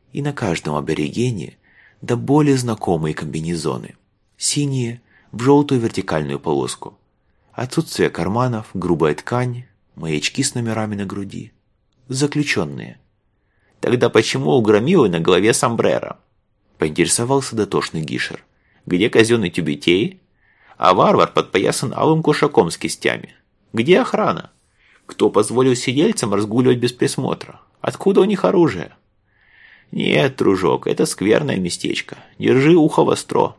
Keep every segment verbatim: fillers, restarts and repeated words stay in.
и на каждом аборигене до боли знакомые комбинезоны. Синие в желтую вертикальную полоску. Отсутствие карманов, грубая ткань, маячки с номерами на груди. Заключенные. «Тогда почему у Громилы на голове сомбреро?» — поинтересовался дотошный Гишер. «Где казенный тюбетей? А варвар подпоясан алым кушаком с кистями. Где охрана? Кто позволил сидельцам разгуливать без присмотра? Откуда у них оружие?» «Нет, дружок, это скверное местечко. Держи ухо востро».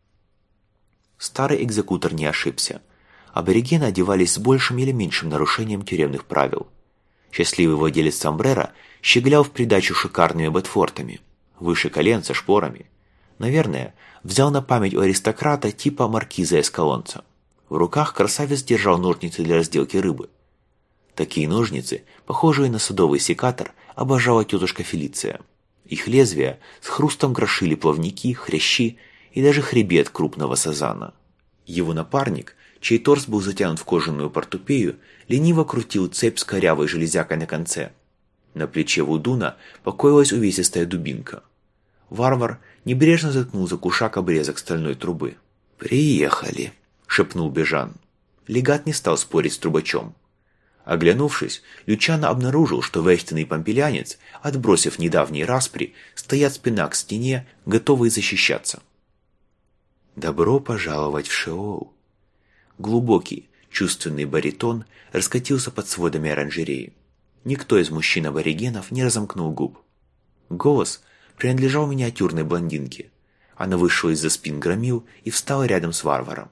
Старый экзекутор не ошибся. Аборигены одевались с большим или меньшим нарушением тюремных правил. Счастливый владелец сомбреро щеглял в придачу шикарными ботфортами, выше колен со шпорами. Наверное, взял на память у аристократа типа маркиза Эскалонца. В руках красавец держал ножницы для разделки рыбы. Такие ножницы, похожие на садовый секатор, обожала тетушка Фелиция. Их лезвия с хрустом крошили плавники, хрящи и даже хребет крупного сазана. Его напарник, чей торс был затянут в кожаную портупею, лениво крутил цепь с корявой железякой на конце. На плече Вудуна покоилась увесистая дубинка. Варвар небрежно заткнул за кушак обрезок стальной трубы. «Приехали», — шепнул Бежан. Легат не стал спорить с трубачом. Оглянувшись, Лючано обнаружил, что вехтенный помпелянец, отбросив недавние распри, стоят спина к стене, готовые защищаться. «Добро пожаловать в Шеол!» Глубокий, чувственный баритон раскатился под сводами оранжереи. Никто из мужчин-аборигенов не разомкнул губ. Голос принадлежал миниатюрной блондинке. Она вышла из-за спин громил и встала рядом с варваром.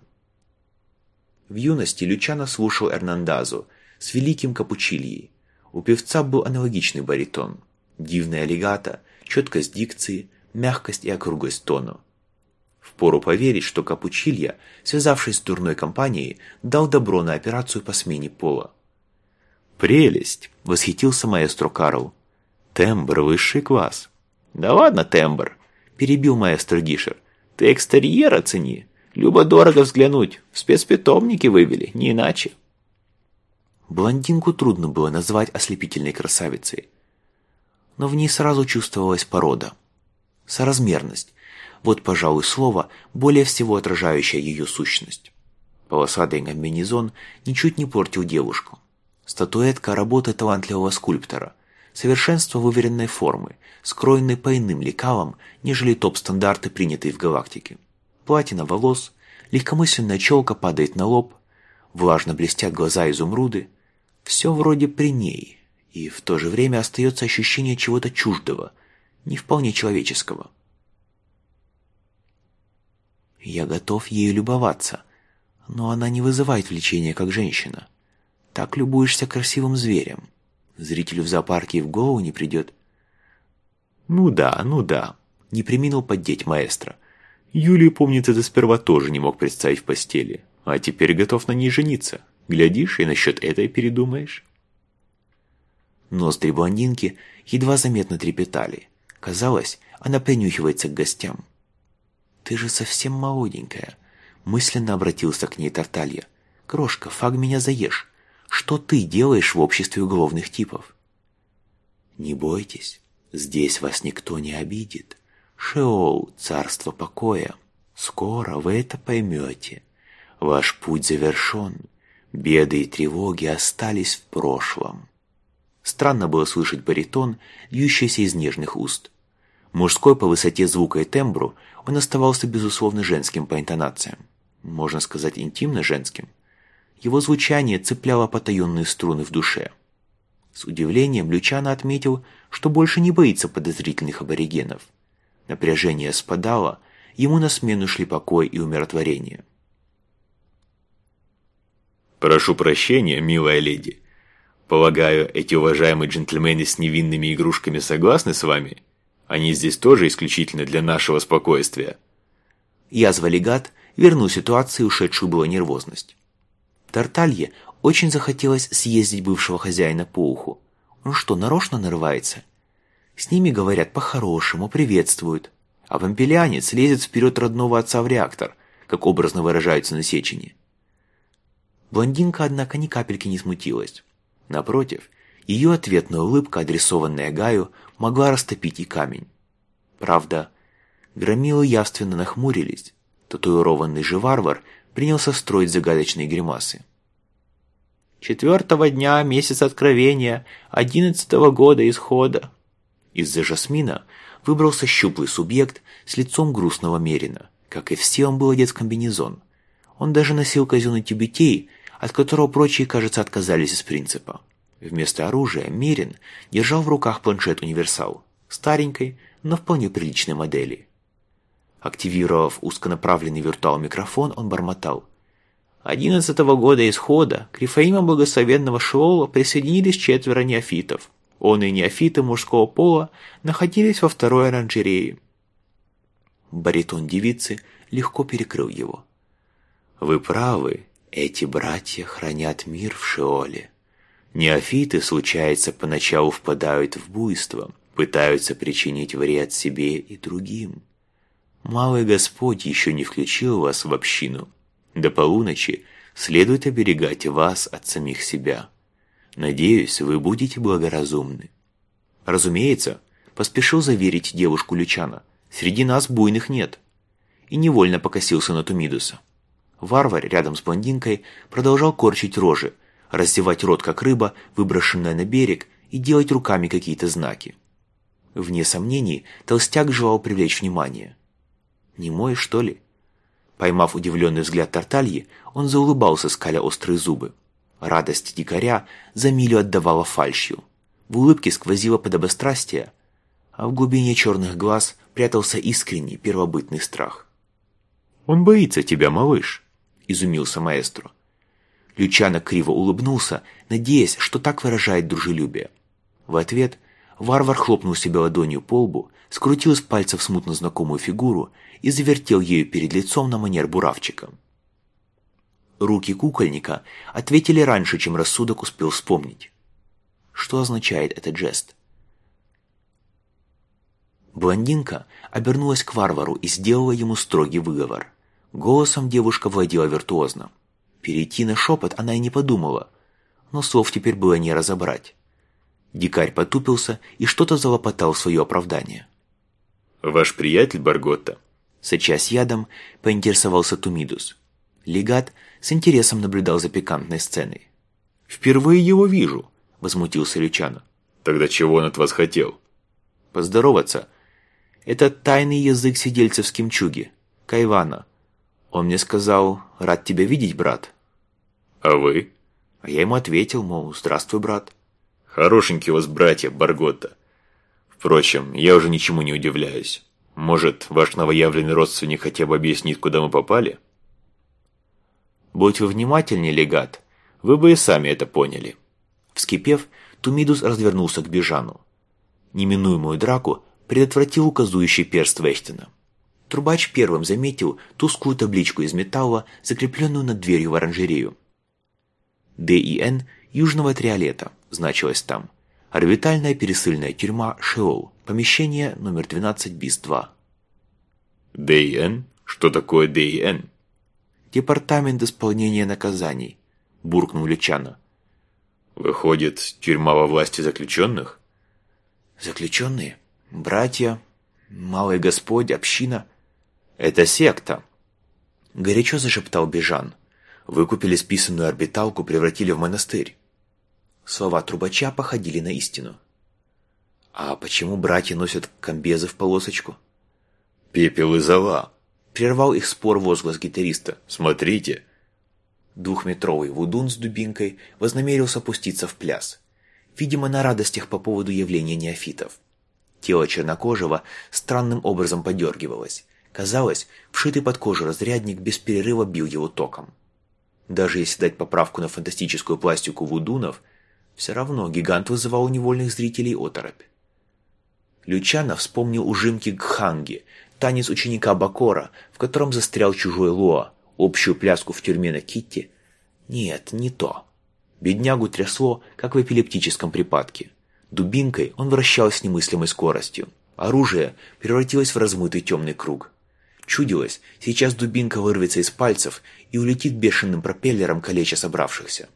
В юности Лючано слушал Эрнандазо с великим Капучильей. У певца был аналогичный баритон. Дивная легато, четкость дикции, мягкость и округлость тону. Впору поверить, что Капучилья, связавшись с дурной компанией, дал добро на операцию по смене пола. «Прелесть!» — восхитился маэстро Карл. «Тембр — высший класс». «Да ладно, тембр!» — перебил маэстро Гишер. «Ты экстерьер оцени. Любо-дорого взглянуть. В спецпитомнике вывели, не иначе». Блондинку трудно было назвать ослепительной красавицей. Но в ней сразу чувствовалась порода. Соразмерность. Вот, пожалуй, слово, более всего отражающее ее сущность. Полосатый комбинезон ничуть не портил девушку. Статуэтка работы талантливого скульптора. Совершенство выверенной формы, скроенной по иным лекалам, нежели топ-стандарты, принятые в галактике. Платина волос, легкомысленная челка падает на лоб, влажно блестят глаза изумруды. Все вроде при ней, и в то же время остается ощущение чего-то чуждого, не вполне человеческого. Я готов ею любоваться, но она не вызывает влечения, как женщина. Так любуешься красивым зверем. Зрителю в зоопарке и в голову не придет. «Ну да, ну да», — не преминул поддеть маэстро. «Юлию, помнится, ты сперва тоже не мог представить в постели, а теперь готов на ней жениться. Глядишь, и насчет этой передумаешь». Ноздри блондинки едва заметно трепетали. Казалось, она принюхивается к гостям. «Ты же совсем молоденькая», — мысленно обратился к ней Тарталья. «Крошка, фаг меня заешь. Что ты делаешь в обществе уголовных типов?» «Не бойтесь, здесь вас никто не обидит. Шеол, царство покоя. Скоро вы это поймете. Ваш путь завершен. Беды и тревоги остались в прошлом». Странно было слышать баритон, льющийся из нежных уст. Мужской по высоте звука и тембру, он оставался, безусловно, женским по интонациям. Можно сказать, интимно женским. Его звучание цепляло потаенные струны в душе. С удивлением Лючано отметил, что больше не боится подозрительных аборигенов. Напряжение спадало, ему на смену шли покой и умиротворение. «Прошу прощения, милая леди. Полагаю, эти уважаемые джентльмены с невинными игрушками согласны с вами? Они здесь тоже исключительно для нашего спокойствия». Язва легат вернул ситуации ушедшую было нервозность. Тарталье очень захотелось съездить бывшего хозяина по уху. Он что, нарочно нарывается? С ними говорят по-хорошему, приветствуют. А помпелянец лезет вперед родного отца в реактор, как образно выражаются на Сечине. Блондинка, однако, ни капельки не смутилась. Напротив, ее ответная улыбка, адресованная Гаю, могла растопить и камень. Правда, громилы явственно нахмурились. Татуированный же варвар принялся строить загадочные гримасы. «Четвертого дня, месяц откровения, одиннадцатого года исхода». Из-за жасмина выбрался щуплый субъект с лицом грустного мерина. Как и все, он был одет в комбинезон. Он даже носил казенный тюбетей, от которого прочие, кажется, отказались из принципа. Вместо оружия Мерин держал в руках планшет-универсал, старенькой, но вполне приличной модели. Активировав узконаправленный виртуал-микрофон, он бормотал. Одиннадцатого года исхода к Рифаимам благословенного Шеола присоединились четверо неофитов. Он и неофиты мужского пола находились во второй оранжерее. Баритон девицы легко перекрыл его. «Вы правы, эти братья хранят мир в Шеоле. Неофиты, случается, поначалу впадают в буйство, пытаются причинить вред себе и другим. Малый Господь еще не включил вас в общину. До полуночи следует оберегать вас от самих себя. Надеюсь, вы будете благоразумны». «Разумеется», — поспешил заверить девушку Лючано, — «среди нас буйных нет». И невольно покосился на Тумидуса. Варвар рядом с блондинкой продолжал корчить рожи, раздевать рот как рыба, выброшенная на берег, и делать руками какие-то знаки. Вне сомнений, толстяк желал привлечь внимание. «Немой, что ли?» Поймав удивленный взгляд Тартальи, он заулыбался, скаля острые зубы. Радость дикаря за милю отдавала фальшью. В улыбке сквозило подобострастие, а в глубине черных глаз прятался искренний первобытный страх. «Он боится тебя, малыш», — изумился маэстро. Лючано криво улыбнулся, надеясь, что так выражает дружелюбие. В ответ варвар хлопнул себя ладонью по лбу, скрутил из пальцев смутно знакомую фигуру и завертел ею перед лицом на манер буравчика. Руки кукольника ответили раньше, чем рассудок успел вспомнить. Что означает этот жест? Блондинка обернулась к варвару и сделала ему строгий выговор. Голосом девушка владела виртуозно. Перейти на шепот она и не подумала, но слов теперь было не разобрать. Дикарь потупился и что-то залопотал в свое оправдание. «Ваш приятель Барготта?» Сочась ядом, поинтересовался Тумидус. Легат с интересом наблюдал за пикантной сценой. «Впервые его вижу», — возмутился Лючано. «Тогда чего он от вас хотел?» «Поздороваться. Это тайный язык сидельцев с Кимчуги, Кайвана. Он мне сказал: рад тебя видеть, брат». «А вы?» А я ему ответил, мол, здравствуй, брат. «Хорошенькие у вас братья, Барготта. Впрочем, я уже ничему не удивляюсь. Может, ваш новоявленный родственник хотя бы объяснит, куда мы попали?» «Будь вы внимательнее, легат, вы бы и сами это поняли». Вскипев, Тумидус развернулся к Бежану. Неминуемую драку предотвратил указующий перст Вехтина. Трубач первым заметил тусклую табличку из металла, закрепленную над дверью в оранжерею. «Д И Н Южного Триолета» значилось там. Орбитальная пересыльная тюрьма Шеол, помещение номер двенадцать бис два. «Д И Н? Что такое Д И Н?» «Департамент исполнения наказаний», – буркнул Лючано. «Выходит, тюрьма во власти заключенных?» «Заключенные? Братья? Малый Господь? Община? Это секта!» Горячо зашептал Бежан. «Выкупили списанную орбиталку, превратили в монастырь». Слова трубача походили на истину. «А почему братья носят комбезы в полосочку?» «Пепел и зола», — прервал их спор возглас гитариста. «Смотрите». Двухметровый вудун с дубинкой вознамерился пуститься в пляс. Видимо, на радостях по поводу явления неофитов. Тело чернокожего странным образом подергивалось. Казалось, вшитый под кожу разрядник без перерыва бил его током. Даже если дать поправку на фантастическую пластику вудунов, все равно гигант вызывал у невольных зрителей оторопь. Лючано вспомнил ужимки Гханги, танец ученика Бакора, в котором застрял чужой Лоа, общую пляску в тюрьме на Китте. Нет, не то. Беднягу трясло, как в эпилептическом припадке. Дубинкой он вращал с немыслимой скоростью. Оружие превратилось в размытый темный круг. Чудилось, сейчас дубинка вырвется из пальцев и улетит бешеным пропеллером, калеча собравшихся.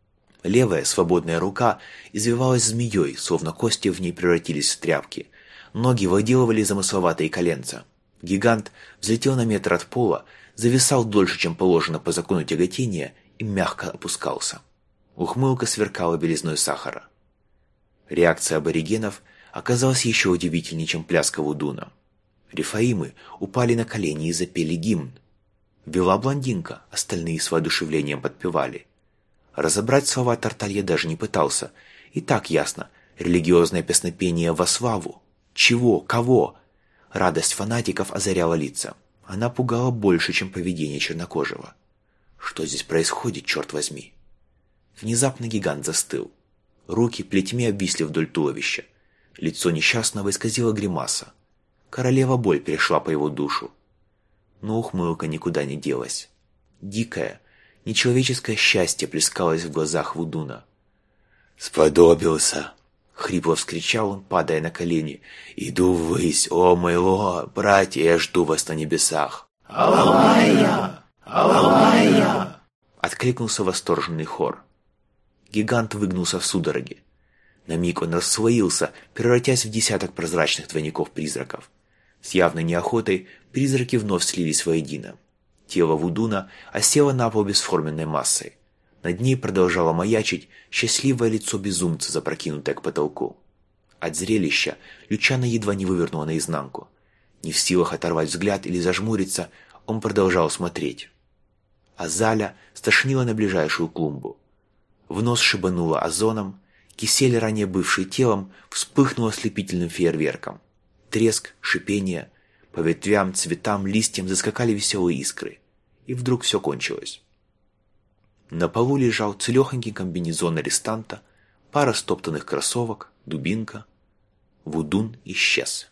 Левая, свободная рука извивалась змеей, словно кости в ней превратились в тряпки. Ноги выделывали замысловатые коленца. Гигант взлетел на метр от пола, зависал дольше, чем положено по закону тяготения, и мягко опускался. Ухмылка сверкала белизной сахара. Реакция аборигенов оказалась еще удивительнее, чем пляска вудуна. Рифаимы упали на колени и запели гимн. Вела блондинка, остальные с воодушевлением подпевали. Разобрать слова Тарталья даже не пытался. И так ясно, религиозное песнопение во славу. Чего? Кого? Радость фанатиков озаряла лица. Она пугала больше, чем поведение чернокожего. Что здесь происходит, черт возьми? Внезапно гигант застыл. Руки плетьми обвисли вдоль туловища. Лицо несчастного исказило гримаса. Королева боль перешла по его душу. Но ухмылка никуда не делась. Дикое, нечеловеческое счастье плескалось в глазах вудуна. «Сподобился!» — хрипло вскричал он, падая на колени. «Иду ввысь, о моего, братья, я жду вас на небесах!» «Аллая! Аллая!» — откликнулся восторженный хор. Гигант выгнулся в судороге. На миг он расслоился, превратясь в десяток прозрачных двойников-призраков. С явной неохотой призраки вновь слились воедино. Тело вудуна осело на пол бесформенной массой. Над ней продолжало маячить счастливое лицо безумца, запрокинутое к потолку. От зрелища Лючано едва не вывернуло наизнанку. Не в силах оторвать взгляд или зажмуриться, он продолжал смотреть. Азаля стошнила на ближайшую клумбу. В нос шибануло озоном, кисель, ранее бывший телом, вспыхнул ослепительным фейерверком. Треск, шипение, по ветвям, цветам, листьям заскакали веселые искры. И вдруг все кончилось. На полу лежал целехонький комбинезон арестанта, пара стоптанных кроссовок, дубинка. Вудун исчез.